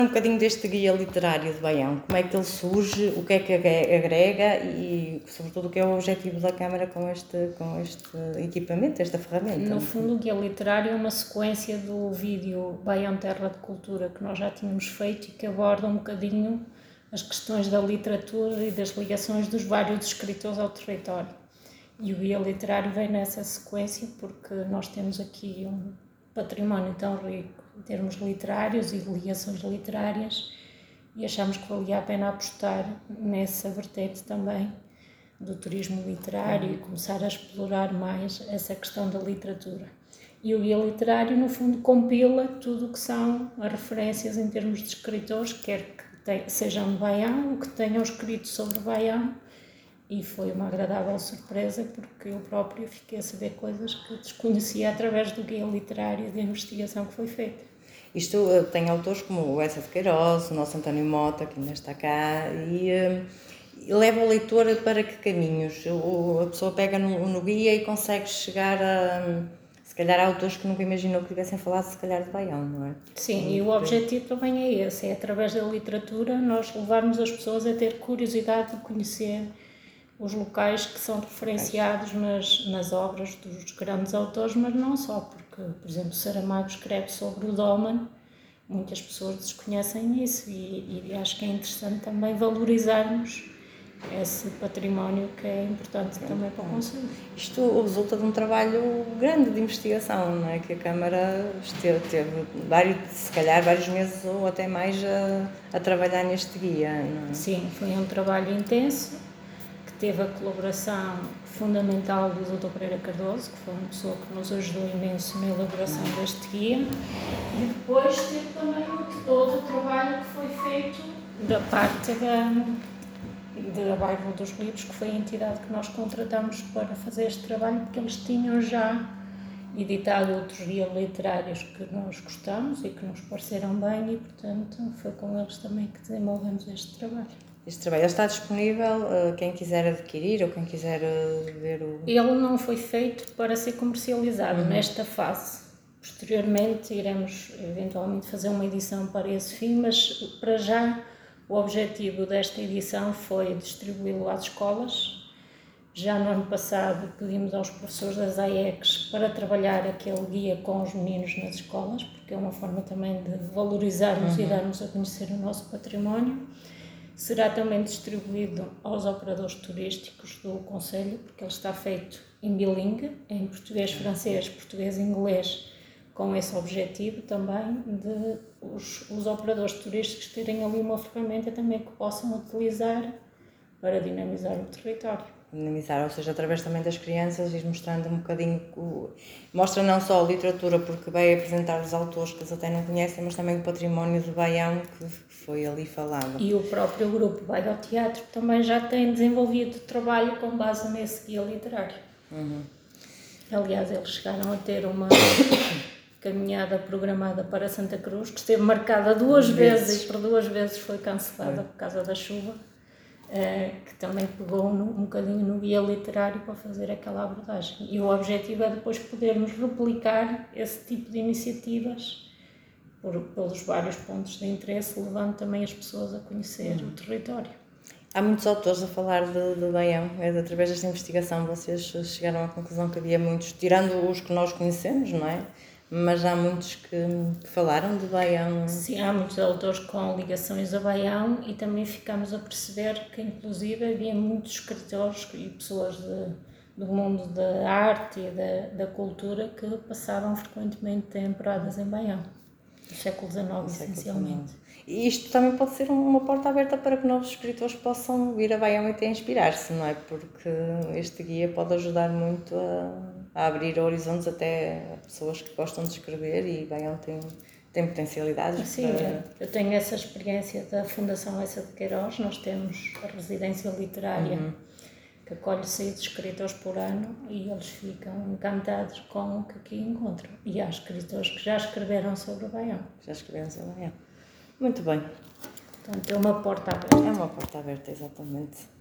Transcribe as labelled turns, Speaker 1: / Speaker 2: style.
Speaker 1: Um bocadinho deste guia literário de Baião, como é que ele surge, o que é que agrega e, sobretudo, o que é o objetivo da Câmara com este equipamento, esta ferramenta?
Speaker 2: No fundo, o guia literário é uma sequência do vídeo Baião Terra de Cultura que nós já tínhamos feito e que aborda um bocadinho as questões da literatura e das ligações dos vários escritores ao território. E o guia literário vem nessa sequência porque nós temos aqui um património tão rico em termos literários e de ligações literárias e achamos que valia a pena apostar nessa vertente também do turismo literário e começar a explorar mais essa questão da literatura. E o guia literário, no fundo, compila tudo o que são as referências em termos de escritores, quer que sejam de Baião ou que tenham escrito sobre Baião, e foi uma agradável surpresa porque eu própria fiquei a saber coisas que desconhecia através do guia literário e da investigação que foi feita.
Speaker 1: Isto tem autores como o Eça de Queiroz, o nosso António Mota, que ainda está cá, e leva o leitor para que caminhos? A pessoa pega no guia e consegue chegar a, se calhar, a autores que nunca imaginou que tivessem falado, se calhar, de Baião, não é?
Speaker 2: Sim, e o objetivo também é esse, é através da literatura nós levarmos as pessoas a ter curiosidade de conhecer os locais que são referenciados nas obras dos grandes autores, mas não só, porque, por exemplo, Saramago escreve sobre o Dómano, muitas pessoas desconhecem isso e acho que é interessante também valorizarmos esse património que é importante também para o conselho.
Speaker 1: Isto resulta de um trabalho grande de investigação, não é? Que a Câmara teve se calhar vários meses ou até mais a trabalhar neste guia, não é?
Speaker 2: Sim, foi um trabalho intenso, que teve a colaboração fundamental do Dr. Pereira Cardoso, que foi uma pessoa que nos ajudou imenso na elaboração deste guia, e depois teve também todo o trabalho que foi feito da parte da Bairro dos Livros, que foi a entidade que nós contratamos para fazer este trabalho, porque eles tinham já editado outros guias literários que nós gostamos e que nos pareceram bem e, portanto, foi com eles também que desenvolvemos este trabalho.
Speaker 1: Este trabalho está disponível, quem quiser adquirir ou quem quiser ver o...
Speaker 2: Ele não foi feito para ser comercializado nesta fase. Posteriormente iremos eventualmente fazer uma edição para esse fim, mas para já o objetivo desta edição foi distribuí-lo às escolas. Já no ano passado pedimos aos professores das AECs para trabalhar aquele guia com os meninos nas escolas, porque é uma forma também de valorizarmos e darmos a conhecer o nosso património. Será também distribuído aos operadores turísticos do concelho, porque ele está feito em bilingue, em português, francês, português e inglês, com esse objetivo também de os operadores turísticos terem ali uma ferramenta também que possam utilizar para dinamizar o território.
Speaker 1: Dinamizar, ou seja, através também das crianças, ir mostrando um bocadinho, mostra não só a literatura, porque vai apresentar os autores que eles até não conhecem, mas também o património de Baião que foi ali falado.
Speaker 2: E o próprio grupo Vai ao Teatro também já tem desenvolvido trabalho com base nesse guia literário. Aliás, eles chegaram a ter uma caminhada programada para Santa Cruz, que esteve marcada duas vezes e por duas vezes foi cancelada por causa da chuva. Que também pegou um bocadinho no guia literário para fazer aquela abordagem. E o objetivo é depois podermos replicar esse tipo de iniciativas pelos vários pontos de interesse, levando também as pessoas a conhecer o território.
Speaker 1: Há muitos autores a falar de Baião, através desta investigação vocês chegaram à conclusão que havia muitos, tirando os que nós conhecemos, não é? Mas há muitos que falaram de Baião.
Speaker 2: Sim, há muitos autores com ligações a Baião e também ficámos a perceber que, inclusive, havia muitos escritores e pessoas do mundo da arte e da cultura que passavam frequentemente temporadas em Baião, do século XIX, essencialmente.
Speaker 1: E isto também pode ser uma porta aberta para que novos escritores possam vir a Baião e até inspirar-se, não é? Porque este guia pode ajudar muito a abrir horizontes até a pessoas que gostam de escrever e Baião tem potencialidades.
Speaker 2: Sim, eu tenho essa experiência da Fundação Eça de Queiroz. Nós temos a residência literária que acolhe 6 escritores por ano e eles ficam encantados com o que aqui encontram. E há escritores que já escreveram sobre o Baião.
Speaker 1: Já escreveram sobre o Baião. Muito bem.
Speaker 2: Portanto, é uma porta aberta.
Speaker 1: É uma porta aberta, exatamente.